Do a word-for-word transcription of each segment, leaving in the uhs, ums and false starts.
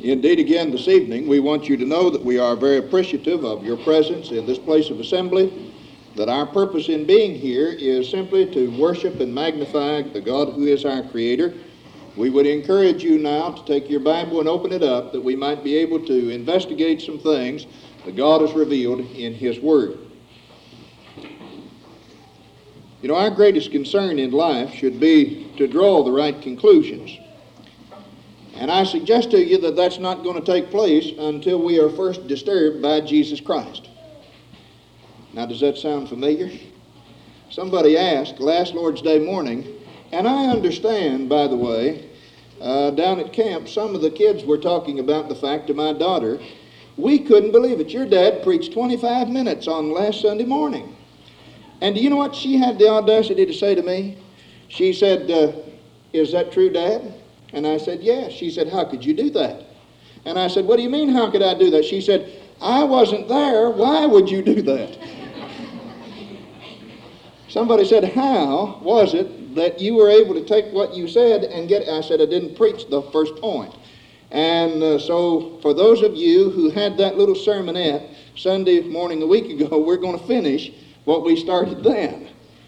Indeed, again this evening, we want you to know that we are very appreciative of your presence in this place of assembly, that our purpose in being here is simply to worship and magnify the God who is our Creator. We would encourage you now to take your Bible and open it up that we might be able to investigate some things that God has revealed in His Word. You know, our greatest concern in life should be to draw the right conclusions. And I suggest to you that that's not going to take place until we are first disturbed by Jesus Christ. Now, does that sound familiar? Somebody asked last Lord's Day morning, and I understand, by the way, uh, down at camp, some of the kids were talking about the fact to my daughter, we couldn't believe it. Your dad preached twenty-five minutes on last Sunday morning. And do you know what she had the audacity to say to me? She said, uh, is that true, Dad? And I said, yes. She said, how could you do that? And I said, what do you mean, how could I do that? She said, I wasn't there. Why would you do that? Somebody said, how was it that you were able to take what you said and get it? I said, I didn't preach the first point. And uh, so for those of you who had that little sermonette Sunday morning a week ago, we're going to finish what we started then.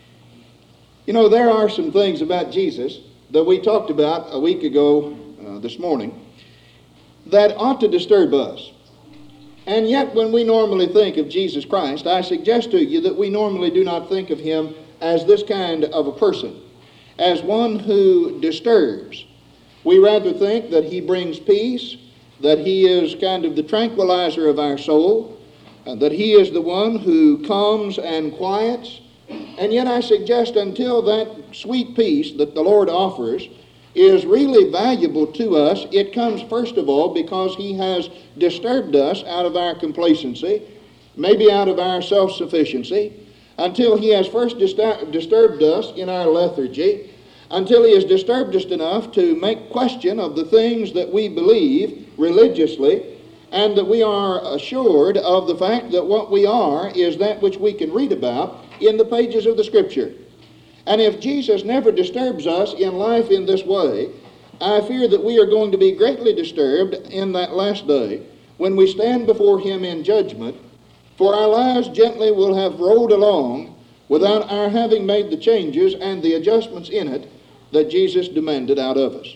You know, there are some things about Jesus that we talked about a week ago uh, this morning that ought to disturb us. And yet when we normally think of Jesus Christ, I suggest to you that we normally do not think of Him as this kind of a person, as one who disturbs. We rather think that He brings peace, that He is kind of the tranquilizer of our soul, and that He is the one who calms and quiets. And yet I suggest until that sweet peace that the Lord offers is really valuable to us, it comes first of all because He has disturbed us out of our complacency, maybe out of our self-sufficiency, until He has first distur- disturbed us in our lethargy, until He has disturbed us enough to make question of the things that we believe religiously, and that we are assured of the fact that what we are is that which we can read about in the pages of the Scripture. And if Jesus never disturbs us in life in this way, I fear that we are going to be greatly disturbed in that last day when we stand before Him in judgment, for our lives gently will have rolled along without our having made the changes and the adjustments in it that Jesus demanded out of us.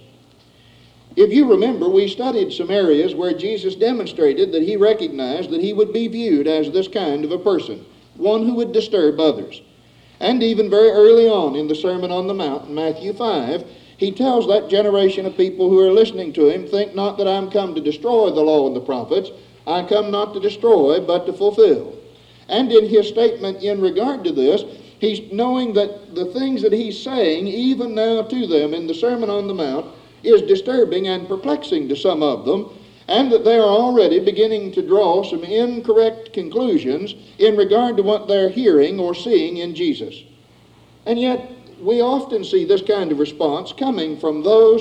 If you remember, we studied some areas where Jesus demonstrated that He recognized that He would be viewed as this kind of a person, one who would disturb others. And even very early on in the Sermon on the Mount, in Matthew five, He tells that generation of people who are listening to Him, think not that I'm come to destroy the law and the prophets. I come not to destroy, but to fulfill. And in His statement in regard to this, He's knowing that the things that He's saying, even now to them in the Sermon on the Mount, is disturbing and perplexing to some of them, and that they are already beginning to draw some incorrect conclusions in regard to what they're hearing or seeing in Jesus. And yet, we often see this kind of response coming from those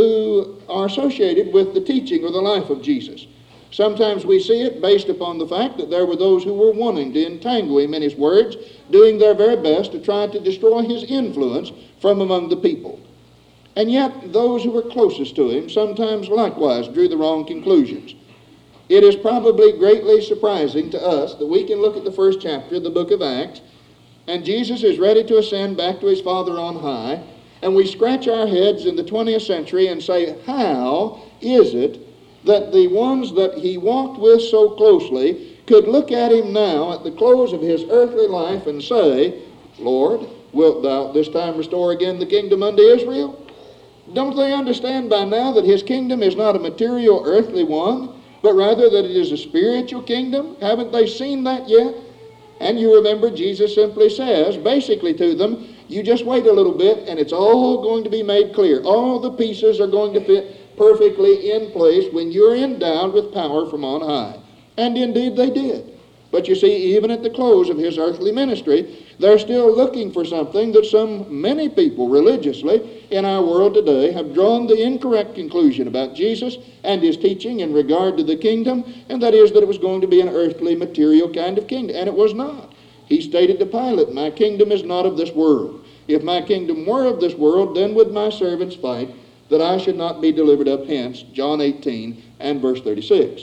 who are associated with the teaching or the life of Jesus. Sometimes we see it based upon the fact that there were those who were wanting to entangle Him in His words, doing their very best to try to destroy His influence from among the people. And yet, those who were closest to Him sometimes likewise drew the wrong conclusions. It is probably greatly surprising to us that we can look at the first chapter of the book of Acts, and Jesus is ready to ascend back to His Father on high, and we scratch our heads in the twentieth century and say, how is it that the ones that He walked with so closely could look at Him now at the close of His earthly life and say, Lord, wilt Thou this time restore again the kingdom unto Israel? Don't they understand by now that His kingdom is not a material earthly one, but rather that it is a spiritual kingdom? Haven't they seen that yet? And you remember Jesus simply says, basically to them, you just wait a little bit and it's all going to be made clear. All the pieces are going to fit perfectly in place when you're endowed with power from on high. And indeed they did. But you see, even at the close of His earthly ministry, they're still looking for something that some many people religiously in our world today have drawn the incorrect conclusion about Jesus and His teaching in regard to the kingdom, and that is that it was going to be an earthly, material kind of kingdom. And it was not. He stated to Pilate, my kingdom is not of this world. If my kingdom were of this world, then would my servants fight, that I should not be delivered up hence. John eighteen, and verse thirty-six.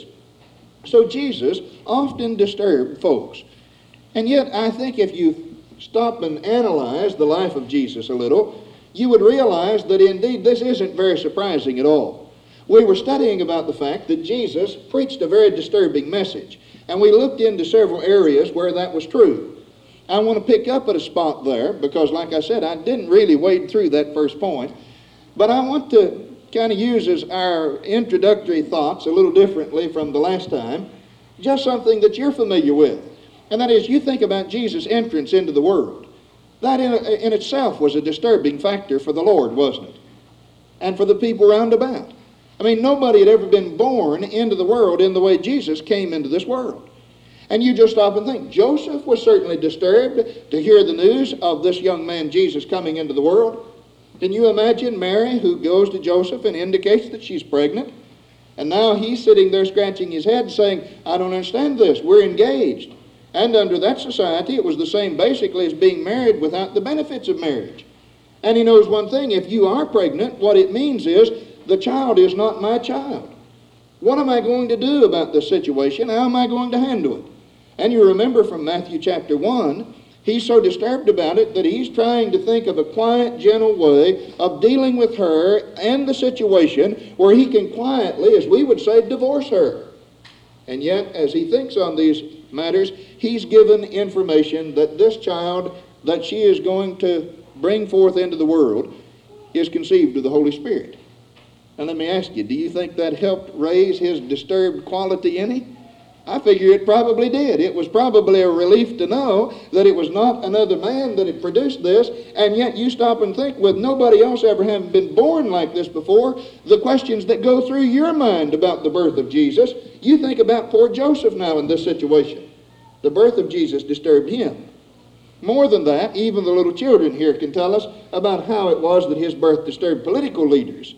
So Jesus often disturbed folks. And yet I think if you stop and analyze the life of Jesus a little, you would realize that indeed this isn't very surprising at all. We were studying about the fact that Jesus preached a very disturbing message, and we looked into several areas where that was true. I want to pick up at a spot there because, like I said, I didn't really wade through that first point, but I want to kind of use as our introductory thoughts a little differently from the last time, just something that you're familiar with, and that is you think about Jesus' entrance into the world. That in, in itself was a disturbing factor for the Lord, wasn't it? And for the people round about. I mean, nobody had ever been born into the world in the way Jesus came into this world. And you just stop and think, Joseph was certainly disturbed to hear the news of this young man Jesus coming into the world. Can you imagine Mary, who goes to Joseph and indicates that she's pregnant? And now he's sitting there scratching his head saying, I don't understand this. We're engaged. And under that society, it was the same basically as being married without the benefits of marriage. And he knows one thing, if you are pregnant, what it means is, the child is not my child. What am I going to do about this situation? How am I going to handle it? And you remember from Matthew chapter one, he's so disturbed about it that he's trying to think of a quiet, gentle way of dealing with her and the situation where he can quietly, as we would say, divorce her. And yet, as he thinks on these matters, he's given information that this child that she is going to bring forth into the world is conceived of the Holy Spirit. And let me ask you, do you think that helped raise his disturbed quality any? I figure it probably did. It was probably a relief to know that it was not another man that had produced this, and yet you stop and think, with nobody else ever having been born like this before, the questions that go through your mind about the birth of Jesus, you think about poor Joseph now in this situation. The birth of Jesus disturbed him. More than that, even the little children here can tell us about how it was that his birth disturbed political leaders.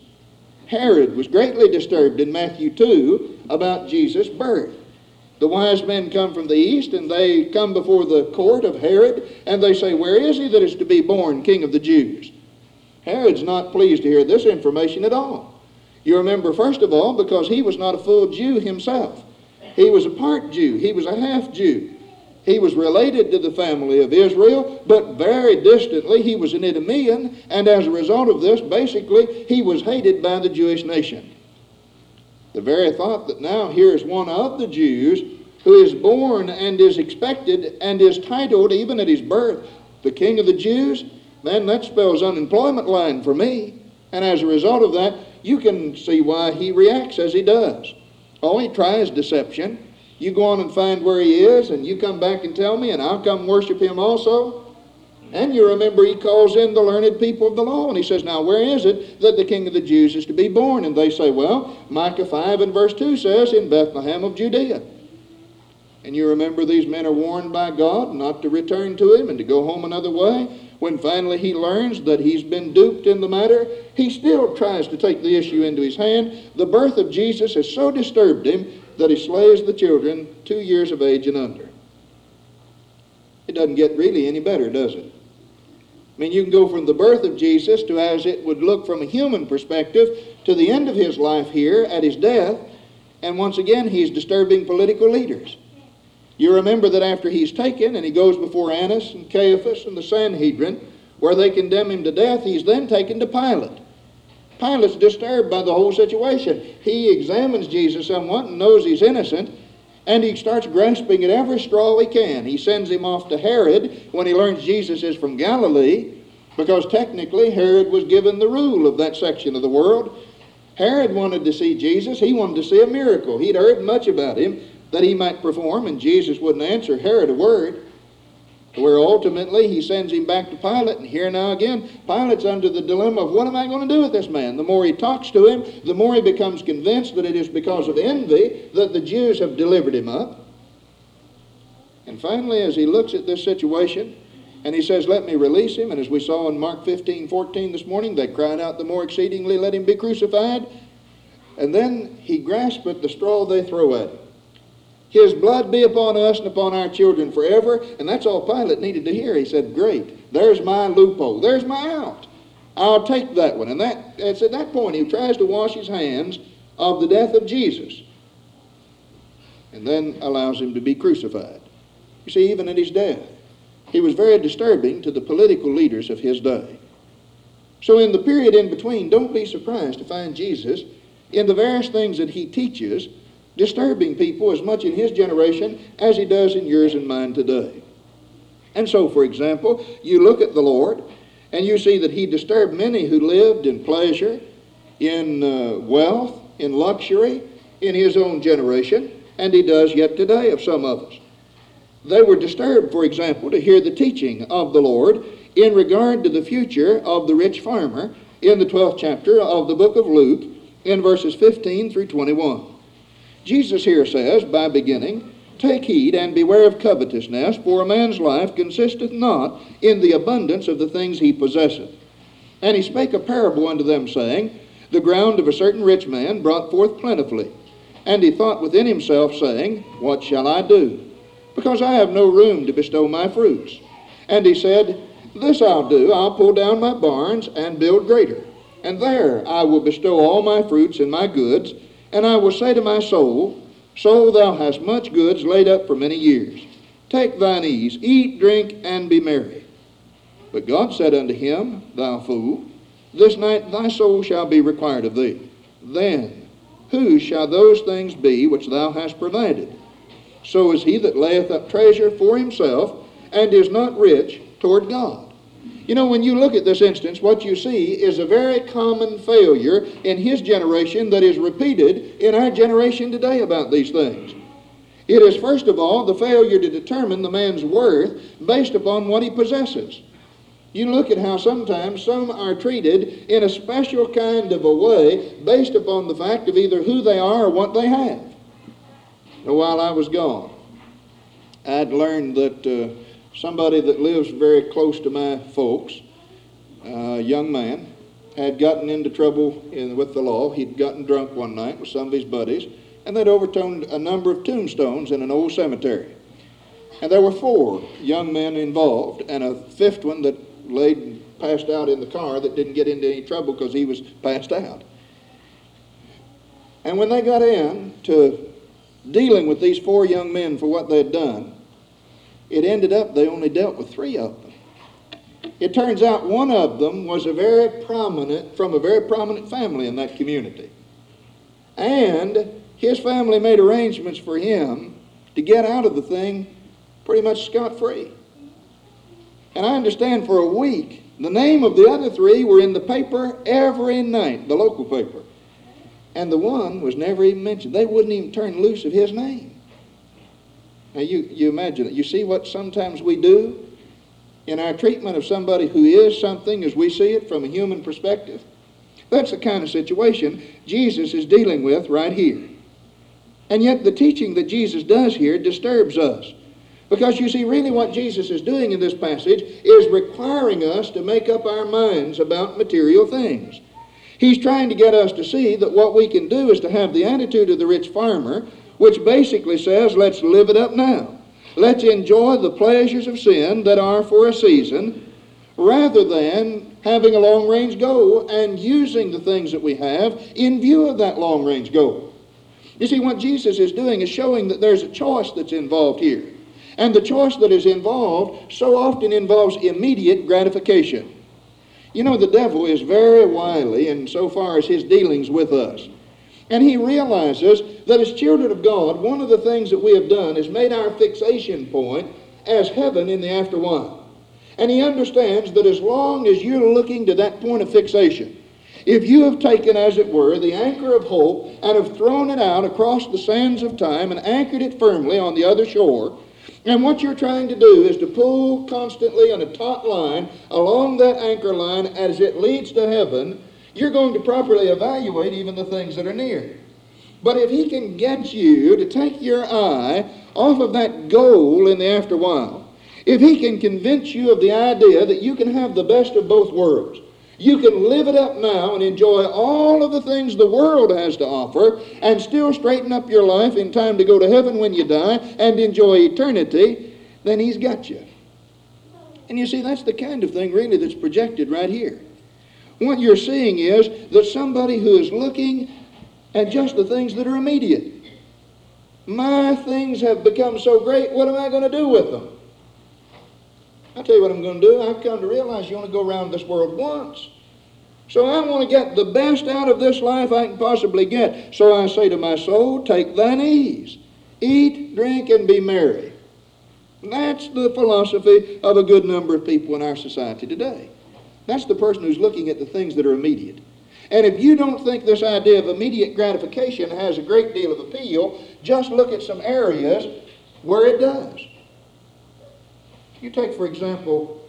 Herod was greatly disturbed in Matthew two about Jesus' birth. The wise men come from the east, and they come before the court of Herod, and they say, where is he that is to be born king of the Jews? Herod's not pleased to hear this information at all. You remember, first of all, because he was not a full Jew himself. He was a part Jew. He was a half Jew. He was related to the family of Israel, but very distantly he was an Idumean, and as a result of this, basically, he was hated by the Jewish nation. The very thought that now here is one of the Jews who is born and is expected and is titled, even at his birth, the King of the Jews, man, that spells unemployment line for me. And as a result of that, you can see why he reacts as he does. Oh, he tries deception. You go on and find where he is, and you come back and tell me, and I'll come worship him also. And you remember he calls in the learned people of the law, and he says, now where is it that the King of the Jews is to be born? And they say, well, Micah five and verse two says, in Bethlehem of Judea. And you remember these men are warned by God not to return to him and to go home another way. When finally he learns that he's been duped in the matter, he still tries to take the issue into his hand. The birth of Jesus has so disturbed him that he slays the children two years of age and under. It doesn't get really any better, does it? I mean, you can go from the birth of Jesus to, as it would look from a human perspective, to the end of his life here at his death, and once again he's disturbing political leaders. You remember that after he's taken and he goes before Annas and Caiaphas and the Sanhedrin, where they condemn him to death, he's then taken to Pilate. Pilate's disturbed by the whole situation. He examines Jesus somewhat and knows he's innocent, and he starts grasping at every straw he can. He sends him off to Herod when he learns Jesus is from Galilee, because technically Herod was given the rule of that section of the world. Herod wanted to see Jesus. He wanted to see a miracle. He'd heard much about him that he might perform, and Jesus wouldn't answer Herod a word. Where ultimately he sends him back to Pilate, and here now again, Pilate's under the dilemma of what am I going to do with this man? The more he talks to him, the more he becomes convinced that it is because of envy that the Jews have delivered him up. And finally, as he looks at this situation, and he says, let me release him, and as we saw in Mark fifteen fourteen this morning, they cried out the more exceedingly, let him be crucified. And then he grasps at the straw they throw at him. His blood be upon us and upon our children forever. And that's all Pilate needed to hear. He said, great, there's my loophole. There's my out. I'll take that one. And that, it's at that point he tries to wash his hands of the death of Jesus, and then allows him to be crucified. You see, even at his death, he was very disturbing to the political leaders of his day. So in the period in between, don't be surprised to find Jesus in the various things that he teaches disturbing people as much in his generation as he does in yours and mine today. And so, for example, you look at the Lord and you see that he disturbed many who lived in pleasure, in uh, wealth, in luxury, in his own generation, and he does yet today of some of us. They were disturbed, for example, to hear the teaching of the Lord in regard to the future of the rich farmer in the twelfth chapter of the book of Luke in verses fifteen through twenty-one. Jesus here says, by beginning, "Take heed and beware of covetousness, for a man's life consisteth not in the abundance of the things he possesseth." And he spake a parable unto them, saying, "The ground of a certain rich man brought forth plentifully. And he thought within himself, saying, What shall I do? Because I have no room to bestow my fruits. And he said, This I'll do, I'll pull down my barns and build greater. And there I will bestow all my fruits and my goods. And I will say to my soul, Soul, thou hast much goods laid up for many years. Take thine ease, eat, drink, and be merry. But God said unto him, Thou fool, this night thy soul shall be required of thee. Then whose shall those things be which thou hast provided? So is he that layeth up treasure for himself, and is not rich toward God." You know, when you look at this instance, what you see is a very common failure in his generation that is repeated in our generation today about these things. It is, first of all, the failure to determine the man's worth based upon what he possesses. You look at how sometimes some are treated in a special kind of a way based upon the fact of either who they are or what they have. Now, while I was gone, I'd learned that uh, somebody that lives very close to my folks, a uh, young man, had gotten into trouble in, with the law. He'd gotten drunk one night with some of his buddies, and they'd overturned a number of tombstones in an old cemetery. And there were four young men involved, and a fifth one that laid and passed out in the car that didn't get into any trouble because he was passed out. And when they got in to dealing with these four young men for what they had done, it ended up they only dealt with three of them. It turns out one of them was a very prominent, from a very prominent family in that community. And his family made arrangements for him to get out of the thing pretty much scot-free. And I understand for a week, the name of the other three were in the paper every night, the local paper. And the one was never even mentioned. They wouldn't even turn loose of his name. Now you, you imagine it. You see what sometimes we do in our treatment of somebody who is something as we see it from a human perspective? That's the kind of situation Jesus is dealing with right here. And yet the teaching that Jesus does here disturbs us. Because you see, really what Jesus is doing in this passage is requiring us to make up our minds about material things. He's trying to get us to see that what we can do is to have the attitude of the rich farmer, which basically says, let's live it up now. Let's enjoy the pleasures of sin that are for a season, rather than having a long-range goal and using the things that we have in view of that long-range goal. You see, what Jesus is doing is showing that there's a choice that's involved here. And the choice that is involved so often involves immediate gratification. You know, the devil is very wily in so far as his dealings with us. And he realizes that as children of God, one of the things that we have done is made our fixation point as heaven in the afterwhile. And he understands that as long as you're looking to that point of fixation, if you have taken, as it were, the anchor of hope and have thrown it out across the sands of time and anchored it firmly on the other shore, and what you're trying to do is to pull constantly on a taut line along that anchor line as it leads to heaven, you're going to properly evaluate even the things that are near. But if he can get you to take your eye off of that goal in the afterwhile, if he can convince you of the idea that you can have the best of both worlds, you can live it up now and enjoy all of the things the world has to offer and still straighten up your life in time to go to heaven when you die and enjoy eternity, then he's got you. And you see, that's the kind of thing really that's projected right here. What you're seeing is that somebody who is looking and just the things that are immediate. My things have become so great, what am I going to do with them? I'll tell you what I'm going to do. I've come to realize you only go around this world once. So I want to get the best out of this life I can possibly get. So I say to my soul, take thine ease. Eat, drink, and be merry. That's the philosophy of a good number of people in our society today. That's the person who's looking at the things that are immediate. And if you don't think this idea of immediate gratification has a great deal of appeal, just look at some areas where it does. You take, for example,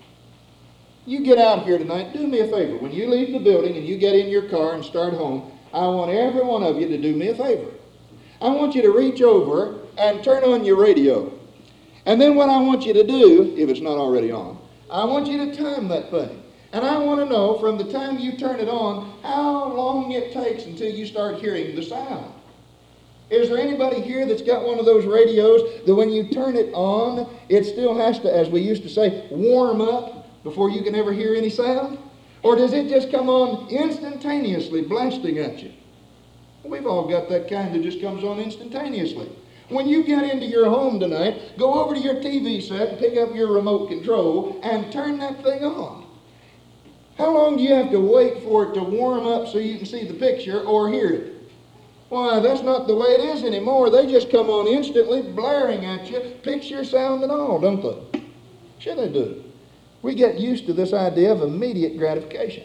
you get out here tonight, do me a favor. When you leave the building and you get in your car and start home, I want every one of you to do me a favor. I want you to reach over and turn on your radio. And then what I want you to do, if it's not already on, I want you to time that thing. And I want to know from the time you turn it on, how long it takes until you start hearing the sound. Is there anybody here that's got one of those radios that when you turn it on, it still has to, as we used to say, warm up before you can ever hear any sound? Or does it just come on instantaneously, blasting at you? We've all got that kind that just comes on instantaneously. When you get into your home tonight, go over to your T V set, pick up your remote control, and turn that thing on. How long do you have to wait for it to warm up so you can see the picture or hear it? Why, that's not the way it is anymore. They just come on instantly, blaring at you, picture, sound, and all, don't they? Sure they do. We get used to this idea of immediate gratification.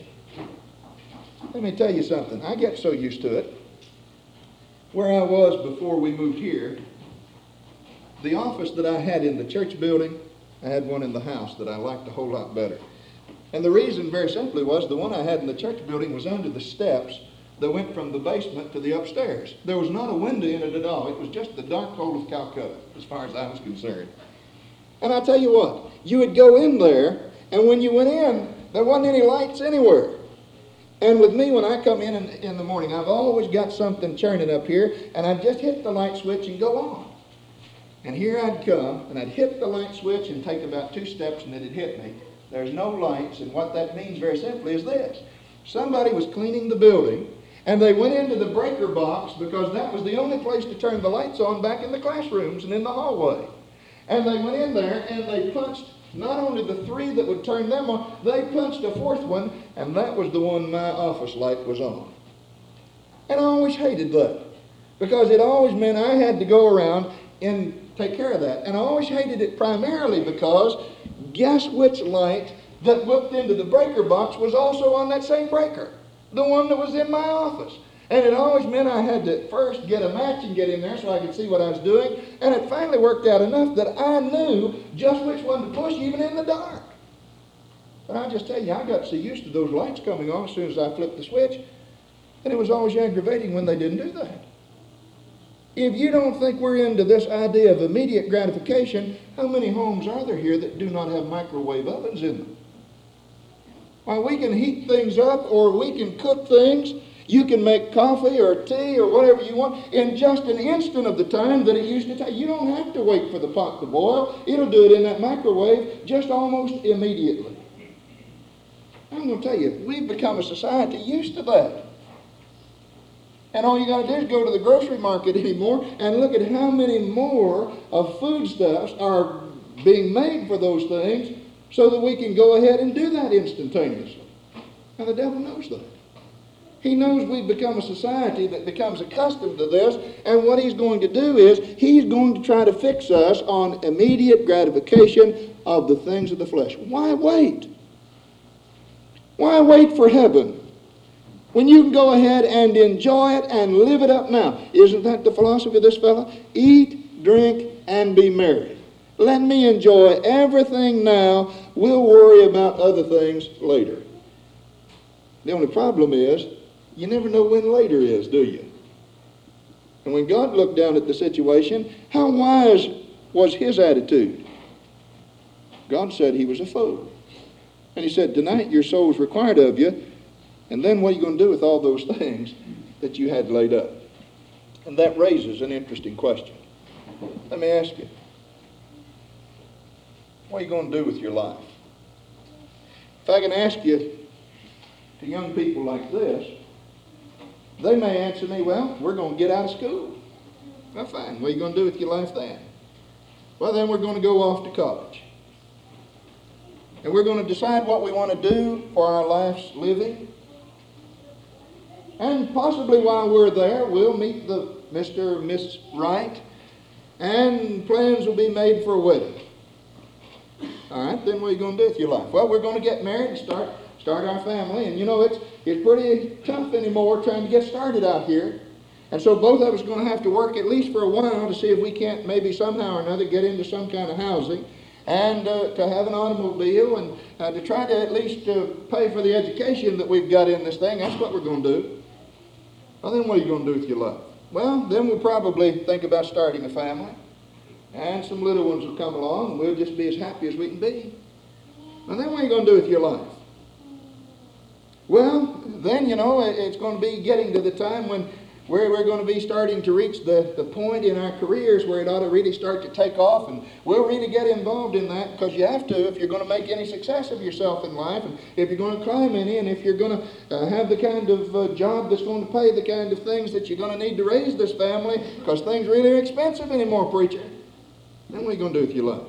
Let me tell you something. I get so used to it. Where I was before we moved here, the office that I had in the church building, I had one in the house that I liked a whole lot better. And the reason, very simply, was the one I had in the church building was under the steps that went from the basement to the upstairs. There was not a window in it at all. It was just the dark hole of Calcutta, as far as I was concerned. And I tell you what, you would go in there, and when you went in, there wasn't any lights anywhere. And with me, when I come in, in in the morning, I've always got something churning up here, and I'd just hit the light switch and go on. And here I'd come, and I'd hit the light switch and take about two steps, and it'd hit me. There's no lights, and what that means very simply is this. Somebody was cleaning the building, and they went into the breaker box because that was the only place to turn the lights on back in the classrooms and in the hallway. And they went in there, and they punched not only the three that would turn them on, they punched a fourth one, and that was the one my office light was on. And I always hated that because it always meant I had to go around and take care of that. And I always hated it primarily because guess which light that looked into the breaker box was also on that same breaker, the one that was in my office. And it always meant I had to first get a match and get in there so I could see what I was doing. And it finally worked out enough that I knew just which one to push even in the dark. But I just tell you, I got so used to those lights coming on as soon as I flipped the switch, and it was always aggravating when they didn't do that. If you don't think we're into this idea of immediate gratification, how many homes are there here that do not have microwave ovens in them? Why, we can heat things up or we can cook things. You can make coffee or tea or whatever you want in just an instant of the time that it used to take. You don't have to wait for the pot to boil. It'll do it in that microwave just almost immediately. I'm going to tell you, we've become a society used to that. And all you got to do is go to the grocery market anymore and look at how many more of foodstuffs are being made for those things so that we can go ahead and do that instantaneously. Now the devil knows that. He knows we've become a society that becomes accustomed to this, and what he's going to do is he's going to try to fix us on immediate gratification of the things of the flesh. Why wait? Why wait for heaven when you can go ahead and enjoy it and live it up now? Isn't that the philosophy of this fellow? Eat, drink, and be merry. Let me enjoy everything now. We'll worry about other things later. The only problem is, you never know when later is, do you? And when God looked down at the situation, how wise was his attitude? God said he was a fool. And he said, tonight your soul's required of you, and then what are you going to do with all those things that you had laid up? And that raises an interesting question. Let me ask you, what are you going to do with your life? If I can ask you, to young people like this, They may answer me, well, we're going to get out of school. Well, fine. What are you going to do with your life then? Well, then we're going to go off to college. And we're going to decide what we want to do for our life's living. And possibly while we're there, we'll meet the Mister or Miss Right, and plans will be made for a wedding. All right, then what are you going to do with your life? Well, we're going to get married and start start our family. And you know, it's, it's pretty tough anymore trying to get started out here. And so both of us are going to have to work at least for a while to see if we can't maybe somehow or another get into some kind of housing and uh, to have an automobile and uh, to try to at least uh, pay for the education that we've got in this thing. That's what we're going to do. Well, then what are you going to do with your life? Well, then we'll probably think about starting a family. And some little ones will come along and we'll just be as happy as we can be. And then what are you going to do with your life? Well, then, you know, it's going to be getting to the time when where we're going to be starting to reach the, the point in our careers where it ought to really start to take off, and we'll really get involved in that, because you have to if you're going to make any success of yourself in life, and if you're going to climb any, and if you're going to uh, have the kind of uh, job that's going to pay the kind of things that you're going to need to raise this family, because things really are expensive anymore, preacher. Then what are you going to do with your life?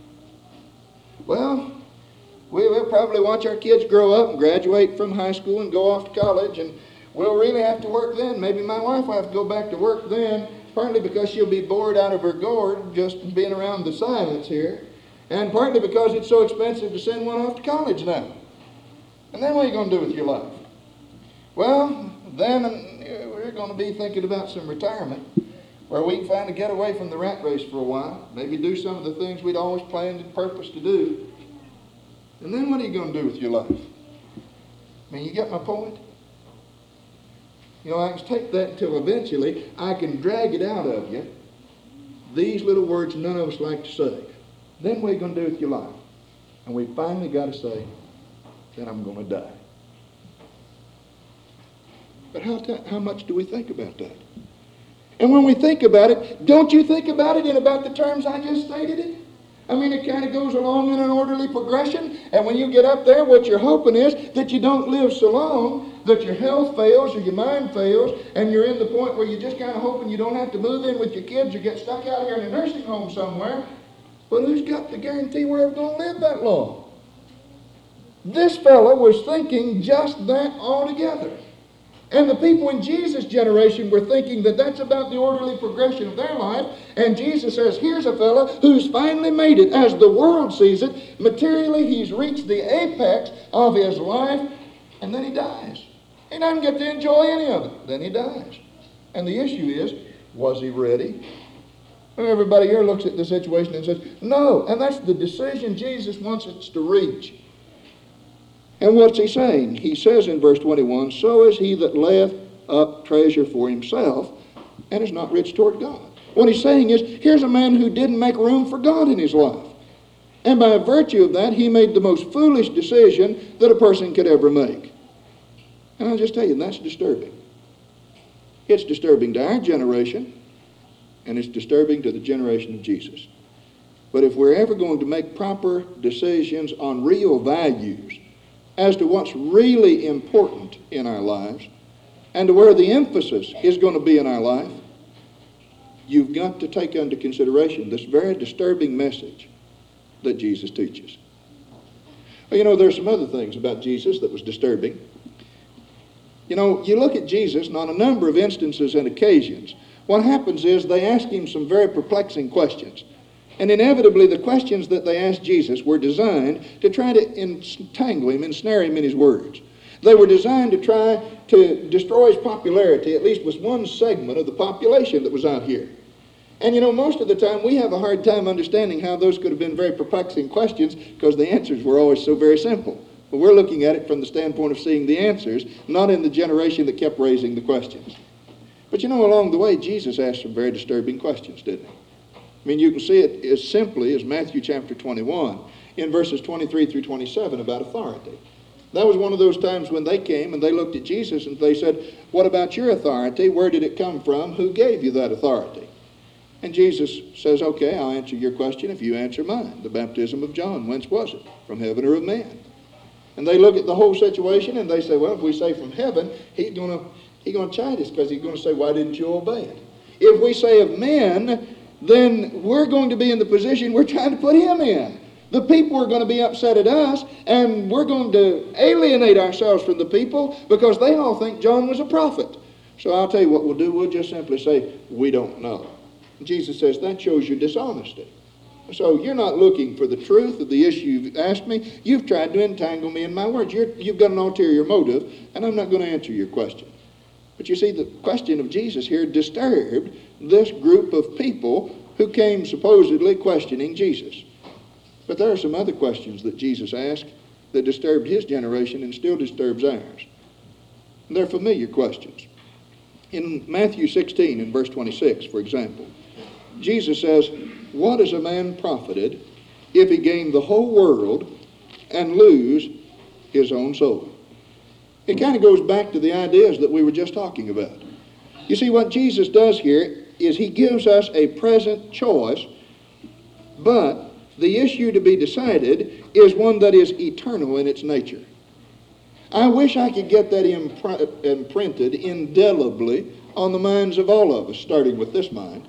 Well, we will probably watch our kids grow up and graduate from high school and go off to college, and we'll really have to work then. Maybe my wife will have to go back to work then, partly because she'll be bored out of her gourd just being around the silence here, and partly because it's so expensive to send one off to college now. And then what are you going to do with your life? Well, then we're going to be thinking about some retirement, where we can finally get away from the rat race for a while, maybe do some of the things we'd always planned and purposed to do. And then what are you going to do with your life? I mean, you get my point? You know, I can take that until eventually I can drag it out of you. These little words none of us like to say. Then what are you going to do with your life? And we finally got to say, then I'm going to die. But how, t- how much do we think about that? And when we think about it, don't you think about it in about the terms I just stated it? I mean, it kind of goes along in an orderly progression, and when you get up there, what you're hoping is that you don't live so long that your health fails or your mind fails, and you're in the point where you're just kind of hoping you don't have to move in with your kids or get stuck out here in a nursing home somewhere. But who's got the guarantee we're ever going to live that long? This fellow was thinking just that altogether. And the people in Jesus' generation were thinking that that's about the orderly progression of their life. And Jesus says, here's a fellow who's finally made it. As the world sees it, materially he's reached the apex of his life, and then he dies. He doesn't get to enjoy any of it. Then he dies. And the issue is, was he ready? And everybody here looks at the situation and says, no. And that's the decision Jesus wants us to reach. And what's he saying? He says in verse twenty-one, so is he that layeth up treasure for himself and is not rich toward God. What he's saying is, here's a man who didn't make room for God in his life. And by virtue of that, he made the most foolish decision that a person could ever make. And I'll just tell you, that's disturbing. It's disturbing to our generation, and it's disturbing to the generation of Jesus. But if we're ever going to make proper decisions on real values, as to what's really important in our lives and to where the emphasis is going to be in our life, you've got to take into consideration this very disturbing message that Jesus teaches. Well, you know, there's some other things about Jesus that was disturbing. You know, you look at Jesus, and on a number of instances and occasions, what happens is they ask him some very perplexing questions. And inevitably, the questions that they asked Jesus were designed to try to entangle him, ensnare him in his words. They were designed to try to destroy his popularity, at least with one segment of the population that was out here. And you know, most of the time, we have a hard time understanding how those could have been very perplexing questions, because the answers were always so very simple. But we're looking at it from the standpoint of seeing the answers, not in the generation that kept raising the questions. But you know, along the way, Jesus asked some very disturbing questions, didn't he? I mean, you can see it as simply as Matthew chapter twenty-one in verses twenty-three through twenty-seven about authority. That was one of those times when they came and they looked at Jesus and they said, what about your authority? Where did it come from? Who gave you that authority? And Jesus says, okay, I'll answer your question if you answer mine. The baptism of John, whence was it? From heaven or of man? And they look at the whole situation and they say, well, if we say from heaven, he's going to He's going to chide us because he's going to say, why didn't you obey it? If we say of men, then we're going to be in the position we're trying to put him in. The people are going to be upset at us, and we're going to alienate ourselves from the people because they all think John was a prophet. So I'll tell you what we'll do. We'll just simply say, we don't know. Jesus says, that shows your dishonesty. So you're not looking for the truth of the issue you've asked me. You've tried to entangle me in my words. You're, you've got an ulterior motive, and I'm not going to answer your question. But you see, the question of Jesus here disturbed this group of people who came supposedly questioning Jesus. But there are some other questions that Jesus asked that disturbed his generation and still disturbs ours. And they're familiar questions. In Matthew sixteen, in verse twenty-six, for example, Jesus says, what is a man profited if he gain the whole world and lose his own soul? It kind of goes back to the ideas that we were just talking about. You see, what Jesus does here is he gives us a present choice, but the issue to be decided is one that is eternal in its nature. I wish I could get that impr- imprinted indelibly on the minds of all of us, starting with this mind,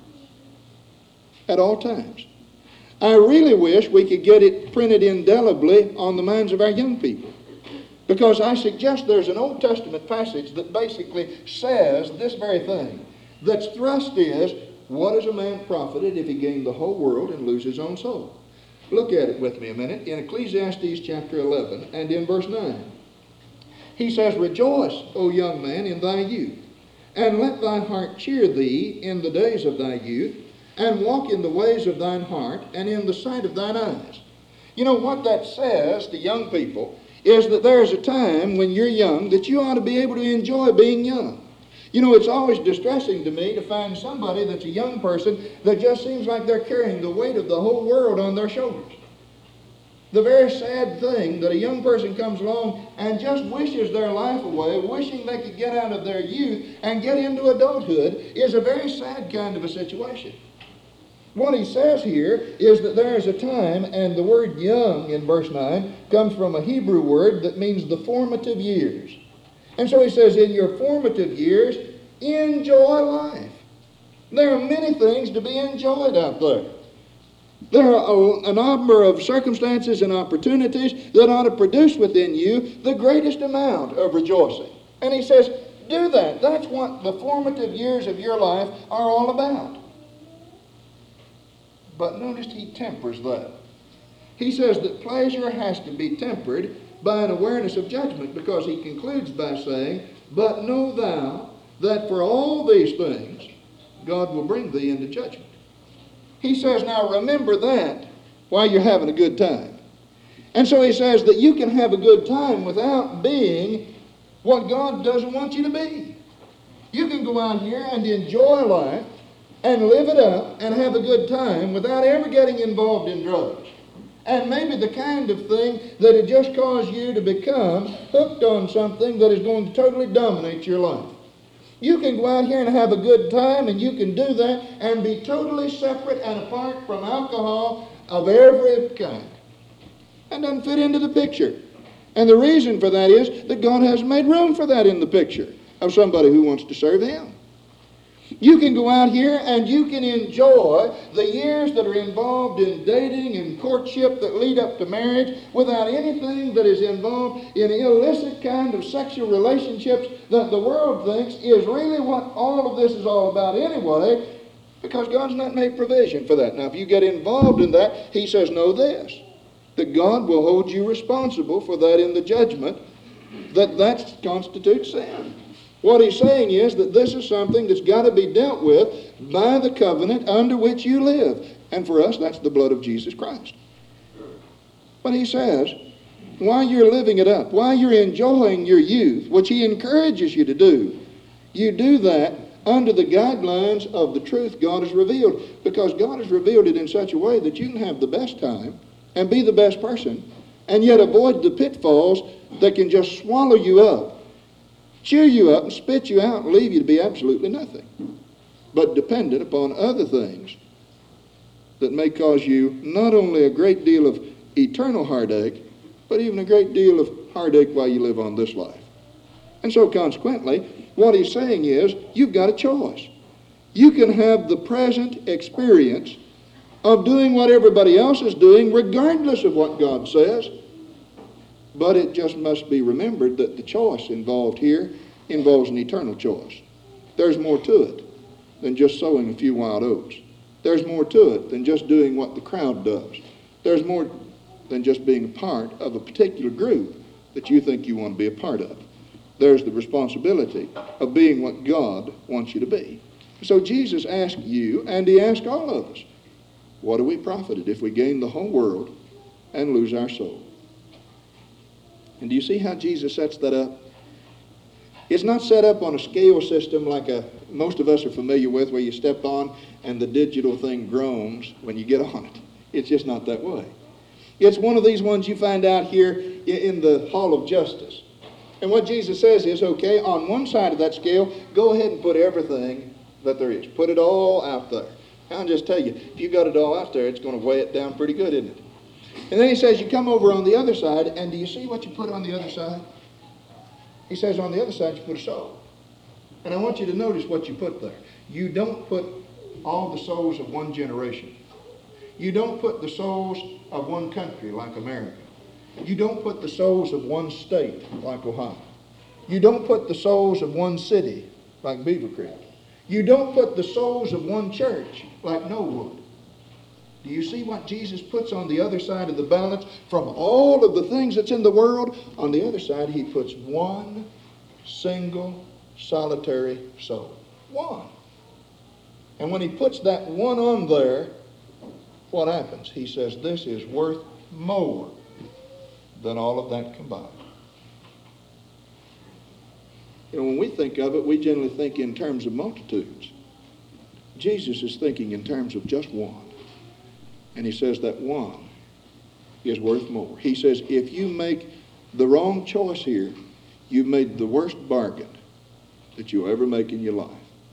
at all times. I really wish we could get it printed indelibly on the minds of our young people. Because I suggest there's an Old Testament passage that basically says this very thing. That's thrust is, what is a man profited if he gain the whole world and lose his own soul? Look at it with me a minute in Ecclesiastes chapter eleven and in verse nine. He says, rejoice, O young man, in thy youth, and let thy heart cheer thee in the days of thy youth, and walk in the ways of thine heart, and in the sight of thine eyes. You know what that says to young people is that there's a time when you're young that you ought to be able to enjoy being young. You know, it's always distressing to me to find somebody that's a young person that just seems like they're carrying the weight of the whole world on their shoulders. The very sad thing that a young person comes along and just wishes their life away, wishing they could get out of their youth and get into adulthood, is a very sad kind of a situation. What he says here is that there is a time, and the word young in verse nine comes from a Hebrew word that means the formative years. And so he says, in your formative years, enjoy life. There are many things to be enjoyed out there. There are a, a number of circumstances and opportunities that ought to produce within you the greatest amount of rejoicing. And he says, do that. That's what the formative years of your life are all about. But notice he tempers that. He says that pleasure has to be tempered by an awareness of judgment, because he concludes by saying, but know thou that for all these things God will bring thee into judgment. He says, now remember that while you're having a good time. And so he says that you can have a good time without being what God doesn't want you to be. You can go out here and enjoy life and live it up and have a good time without ever getting involved in drugs. And maybe the kind of thing that would just cause you to become hooked on something that is going to totally dominate your life. You can go out here and have a good time, and you can do that and be totally separate and apart from alcohol of every kind. That doesn't fit into the picture. And the reason for that is that God hasn't made room for that in the picture of somebody who wants to serve him. You can go out here and you can enjoy the years that are involved in dating and courtship that lead up to marriage without anything that is involved in illicit kind of sexual relationships that the world thinks is really what all of this is all about anyway, because God's not made provision for that. Now, if you get involved in that, he says, know this, that God will hold you responsible for that in the judgment, that that constitutes sin. What he's saying is that this is something that's got to be dealt with by the covenant under which you live. And for us, that's the blood of Jesus Christ. But he says, while you're living it up, while you're enjoying your youth, which he encourages you to do, you do that under the guidelines of the truth God has revealed. Because God has revealed it in such a way that you can have the best time and be the best person, and yet avoid the pitfalls that can just swallow you up, chew you up and spit you out and leave you to be absolutely nothing, but dependent upon other things that may cause you not only a great deal of eternal heartache, but even a great deal of heartache while you live on this life. And so consequently, what he's saying is, you've got a choice. You can have the present experience of doing what everybody else is doing, regardless of what God says. But it just must be remembered that the choice involved here involves an eternal choice. There's more to it than just sowing a few wild oats. There's more to it than just doing what the crowd does. There's more than just being a part of a particular group that you think you want to be a part of. There's the responsibility of being what God wants you to be. So Jesus asked you, and he asked all of us, what are we profited if we gain the whole world and lose our soul? And do you see how Jesus sets that up? It's not set up on a scale system like a, most of us are familiar with, where you step on and the digital thing groans when you get on it. It's just not that way. It's one of these ones you find out here in the Hall of Justice. And what Jesus says is, okay, on one side of that scale, go ahead and put everything that there is. Put it all out there. I'll just tell you, if you got it all out there, it's going to weigh it down pretty good, isn't it? And then he says, you come over on the other side, and do you see what you put on the other side? He says, on the other side, you put a soul. And I want you to notice what you put there. You don't put all the souls of one generation. You don't put the souls of one country like America. You don't put the souls of one state like Ohio. You don't put the souls of one city like Beaver Creek. You don't put the souls of one church like Knollwood. Do you see what Jesus puts on the other side of the balance? From all of the things that's in the world, on the other side he puts one single solitary soul. One. And when he puts that one on there, what happens? He says this is worth more than all of that combined. You know, when we think of it, we generally think in terms of multitudes. Jesus is thinking in terms of just one. And he says that one is worth more. He says if you make the wrong choice here, you've made the worst bargain that you'll ever make in your life.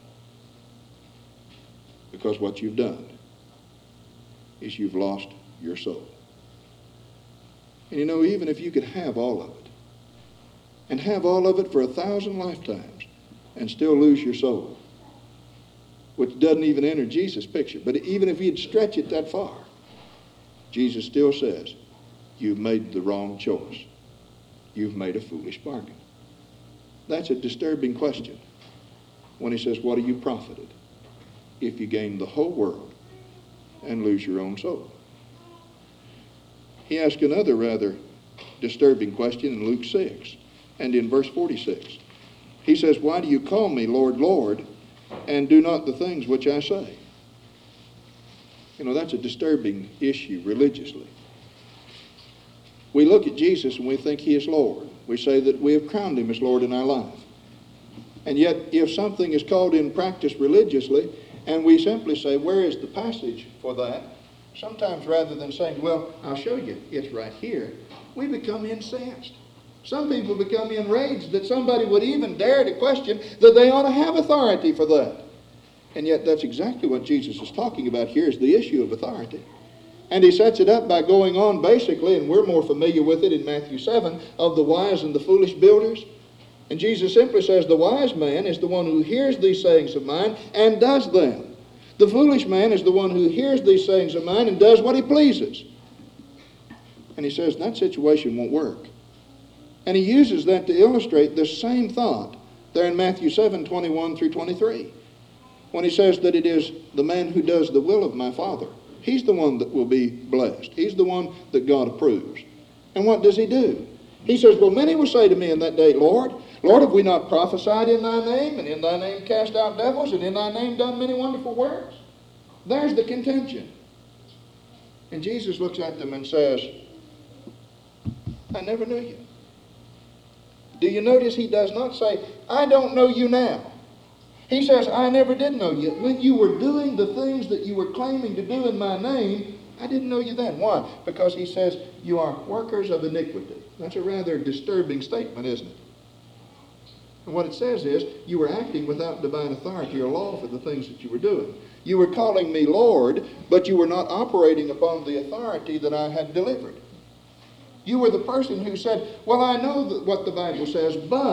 Because what you've done is you've lost your soul. And you know, even if you could have all of it, and have all of it for a thousand lifetimes, and still lose your soul, which doesn't even enter Jesus' picture, but even if you'd stretch it that far, Jesus still says, you've made the wrong choice. You've made a foolish bargain. That's a disturbing question when he says, what are you profited if you gain the whole world and lose your own soul? He asked another rather disturbing question in Luke six and in verse forty-six. He says, why do you call me Lord, Lord, and do not the things which I say? You know, that's a disturbing issue religiously. We look at Jesus and we think he is Lord. We say that we have crowned him as Lord in our life. And yet, if something is called in practice religiously, and we simply say, where is the passage for that? Sometimes rather than saying, well, I'll show you, it's right here, we become incensed. Some people become enraged that somebody would even dare to question that they ought to have authority for that. And yet that's exactly what Jesus is talking about here, is the issue of authority. And he sets it up by going on basically, and we're more familiar with it in Matthew seven, of the wise and the foolish builders. And Jesus simply says the wise man is the one who hears these sayings of mine and does them. The foolish man is the one who hears these sayings of mine and does what he pleases. And he says that situation won't work. And he uses that to illustrate this same thought there in Matthew seven, twenty-one through twenty-three. When he says that it is the man who does the will of my Father. He's the one that will be blessed. He's the one that God approves. And what does he do? He says, well, many will say to me in that day, Lord, Lord, have we not prophesied in thy name, and in thy name cast out devils, and in thy name done many wonderful works? There's the contention. And Jesus looks at them and says, I never knew you. Do you notice he does not say, I don't know you now. He says, I never did know you. When you were doing the things that you were claiming to do in my name, I didn't know you then. Why? Because he says, you are workers of iniquity. That's a rather disturbing statement, isn't it? And what it says is, you were acting without divine authority or law for the things that you were doing. You were calling me Lord, but you were not operating upon the authority that I had delivered. You were the person who said, well, I know what the Bible says, but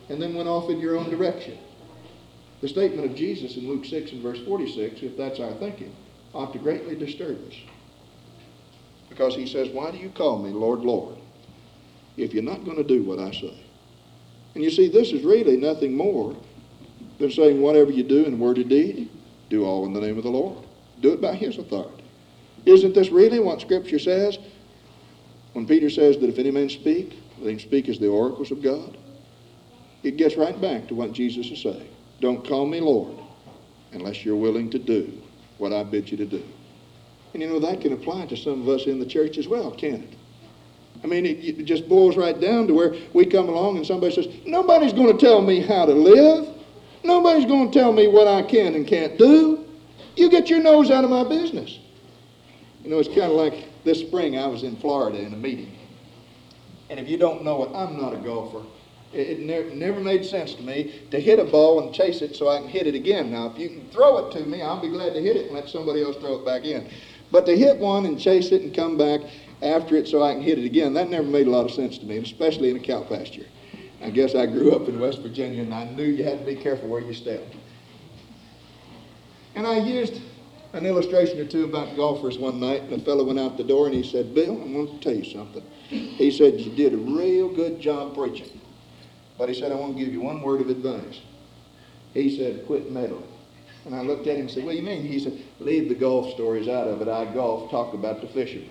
and then went off in your own direction. The statement of Jesus in Luke six and verse forty-six, if that's our thinking, ought to greatly disturb us. Because he says, why do you call me Lord, Lord, if you're not going to do what I say? And you see, this is really nothing more than saying whatever you do in word or deed, do all in the name of the Lord. Do it by his authority. Isn't this really what Scripture says? When Peter says that if any man speak, let him speak as the oracles of God. It gets right back to what Jesus is saying. Don't call me Lord unless you're willing to do what I bid you to do. And you know, that can apply to some of us in the church as well, can't it? I mean, it, it just boils right down to where we come along and somebody says, nobody's going to tell me how to live. Nobody's going to tell me what I can and can't do. You get your nose out of my business. You know, it's kind of like this spring I was in Florida in a meeting. And if you don't know it, I'm not a golfer. It, it ne- never made sense to me to hit a ball and chase it so I can hit it again. Now, if you can throw it to me, I'll be glad to hit it and let somebody else throw it back in. But to hit one and chase it and come back after it so I can hit it again, that never made a lot of sense to me, especially in a cow pasture. I guess I grew up in West Virginia and I knew you had to be careful where you stepped. And I used an illustration or two about golfers one night, and a fellow went out the door and he said, Bill, I'm going to tell you something. He said, you did a real good job preaching. But he said, I want to give you one word of advice. He said, quit meddling. And I looked at him and said, what do you mean? He said, leave the golf stories out of it. I golf, talk about the fishermen.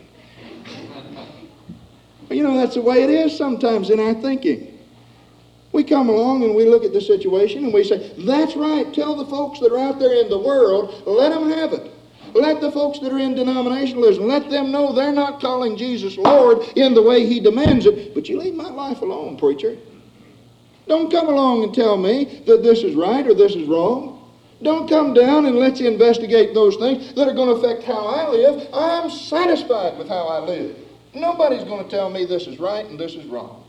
But you know, that's the way it is sometimes in our thinking. We come along and we look at the situation and we say, that's right, tell the folks that are out there in the world, let them have it. Let the folks that are in denominationalism, let them know they're not calling Jesus Lord in the way he demands it. But you leave my life alone, preacher. Don't come along and tell me that this is right or this is wrong. Don't come down and let's investigate those things that are going to affect how I live. I'm satisfied with how I live. Nobody's going to tell me this is right and this is wrong.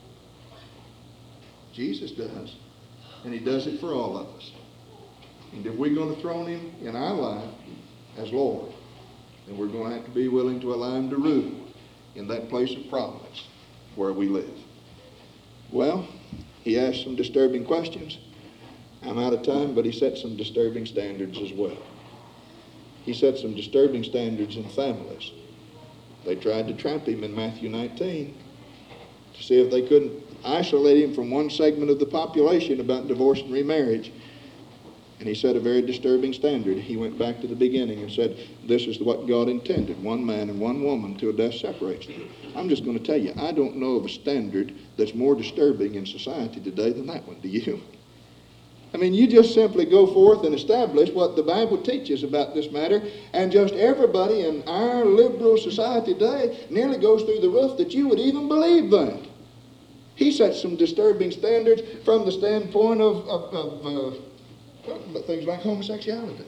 Jesus does. And he does it for all of us. And if we're going to throne him in our life as Lord, then we're going to have to be willing to allow him to rule in that place of providence where we live. Well, he asked some disturbing questions. I'm out of time, but he set some disturbing standards as well. He set some disturbing standards in families. They tried to trap him in Matthew nineteen to see if they couldn't isolate him from one segment of the population about divorce and remarriage. And he set a very disturbing standard. He went back to the beginning and said, this is what God intended, one man and one woman till death separates them. I'm just going to tell you, I don't know of a standard that's more disturbing in society today than that one, do you? I mean, you just simply go forth and establish what the Bible teaches about this matter, and just everybody in our liberal society today nearly goes through the roof that you would even believe that. He sets some disturbing standards from the standpoint of, of, of uh, things like homosexuality.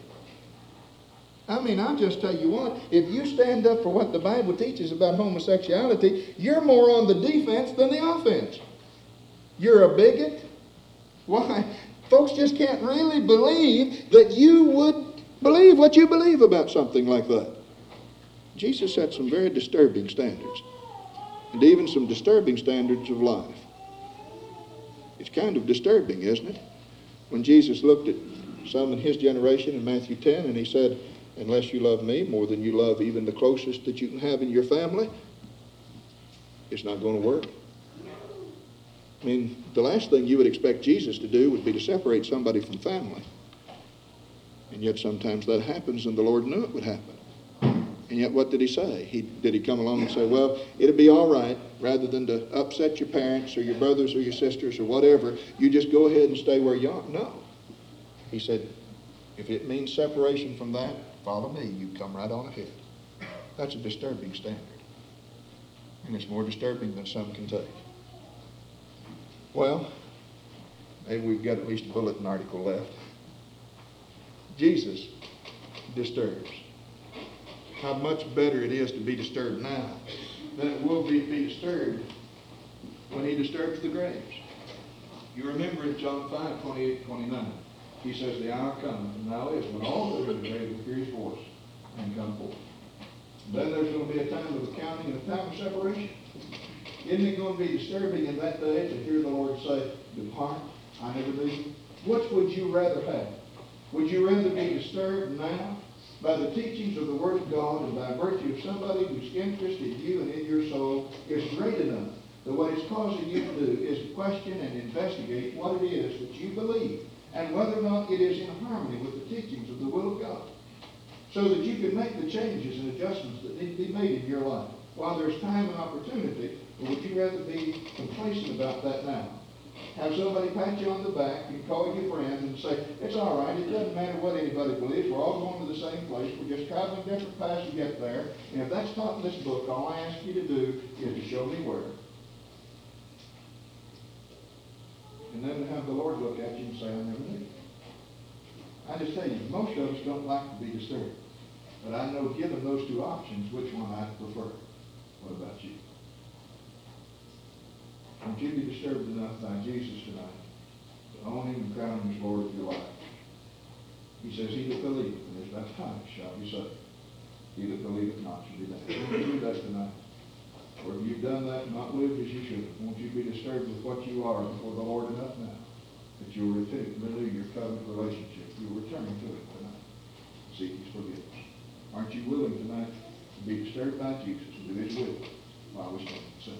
I mean, I'll just tell you what, if you stand up for what the Bible teaches about homosexuality, you're more on the defense than the offense. You're a bigot. Why? Folks just can't really believe that you would believe what you believe about something like that. Jesus set some very disturbing standards, and even some disturbing standards of life. It's kind of disturbing, isn't it? When Jesus looked at some in his generation in Matthew ten, and he said, unless you love me more than you love even the closest that you can have in your family, it's not going to work. I mean, the last thing you would expect Jesus to do would be to separate somebody from family. And yet sometimes that happens, and the Lord knew it would happen. And yet what did he say? He, did he come along and say, well, it'll be all right, rather than to upset your parents or your brothers or your sisters or whatever, you just go ahead and stay where you are? No. He said, if it means separation from that, follow me. You come right on ahead. That's a disturbing standard. And it's more disturbing than some can take. Well, maybe we've got at least a bulletin article left. Jesus disturbs. How much better it is to be disturbed now than it will be to be disturbed when he disturbs the graves. You remember in John five, twenty-eight, twenty-nine, he says, the hour comes, and now is, when all that are in the grave will hear his voice and come forth. Then there's going to be a time of accounting and a time of separation. Isn't it going to be disturbing in that day to hear the Lord say, depart, I never knew you? Which would you rather have? Would you rather be disturbed now by the teachings of the Word of God and by virtue of somebody whose interest in you and in your soul is great enough that what it's causing you to do is to question and investigate what it is that you believe and whether or not it is in harmony with the teachings of the will of God, so that you can make the changes and adjustments that need to be made in your life while there's time and opportunity? Or would you rather be complacent about that now? Have somebody pat you on the back and call you friends and say, it's all right, it doesn't matter what anybody believes, we're all going to the same place, we're just traveling different paths to get there, and if that's not in this book, all I ask you to do is to show me where. And then have the Lord look at you and say, I never knew. I just tell you, most of us don't like to be disturbed. But I know, given those two options, which one I prefer. What about you? Won't you be disturbed enough by Jesus tonight to own him and crown him as Lord of your life? He says, he that believeth and is baptized shall be saved. He that believeth not shall be damned. Won't you do that tonight? Or if you've done that and not lived as you should have, won't you be disturbed with what you are before the Lord enough now that you'll renew your covenant relationship? You'll return to it tonight. Seek his forgiveness. Aren't you willing tonight to be disturbed by Jesus and do his will while we stand?